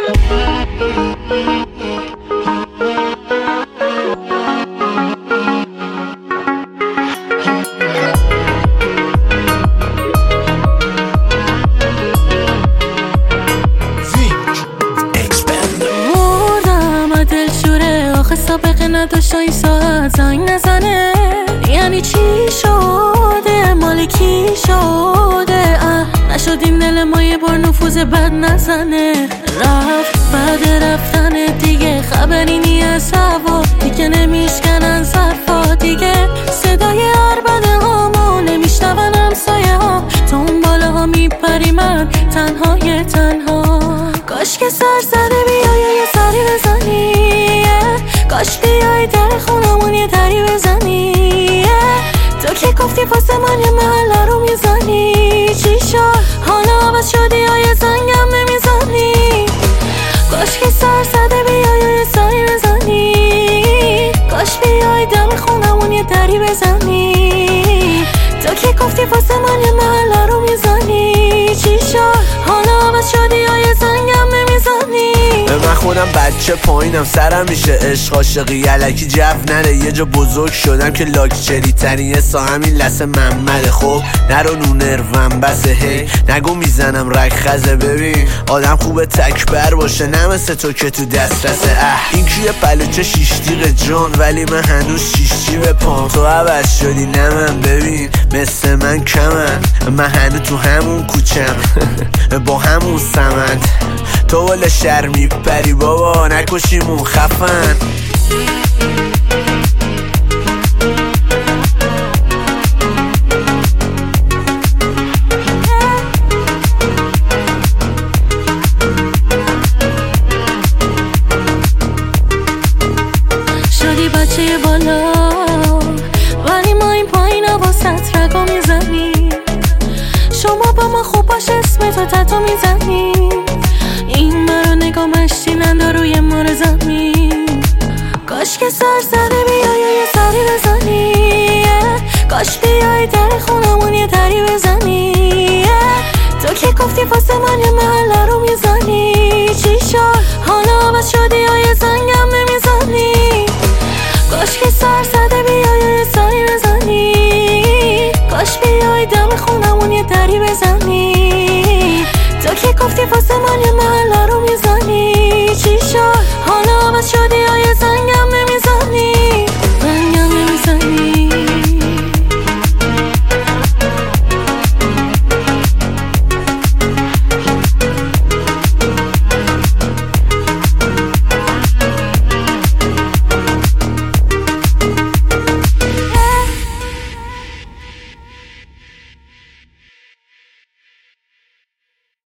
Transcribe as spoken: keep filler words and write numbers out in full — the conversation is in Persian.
سابقه نداشت این ساعت زنگ نزنه، یعنی چی شده؟ مال کی شده؟ اه نشدیم دل ما یه بار نفوذ بد نزنه. رفت بعد رفتن دیگه خبری نی از هوا، دیگه نمیشکنن ظرفا، دیگه صدای عربده هامو نمیشنون همسایه ها. تو اون بالا ها میپری، من تنهای تنها. کاش که سر زده بیای یه سری بزنی، کاش بیای در خونمون یه دری بزنی. تو که گفتی واسه من یه محله رو میزنی، چی شد حالا عوض شدی یا یه زنگم نمیزنی؟ کاش که سر زده بیای یه سری بزنی، کاش بیای در خونمون یه دری بزنی. تو که گفتی واسه من یه محله رو میزنی، چی شد حالا عوض شدی یا یه زنگم نمیزنی؟ من خودم بچه پایینم، سرم میشه عشق عاشقی علکی جو نره. یه جا بزرگ شدم که لاکچری ترین یه سا همین لسه محمده. خب نرو نونروم بسه، هی نگو میزنم رگ خزه. ببین آدم خوبه تکبر باشه، نه مثل تو که تو دسترسه. اه این کیه پلوچه شیشتیق جان، ولی من هنوز شیشتی به پام. تو عوض شدی نه من، ببین مثل من کمن، من هنوز تو همون کوچم با همون سمند. تو ولی شر میپری بابا، نکشیمون خفن. شدی بچه بالا ولی ما این پایین واسط رگا میزنی. شما با ما خوب باش اسم تو تتو میزنی. این مرا نگاه مشتیننده روی مار زمین. کاش که سر زده بیای یه سری بزنی، کاش بیای در خونمون یه دری بزنی. تو که گفتی واسه من یه محله رو میزنی.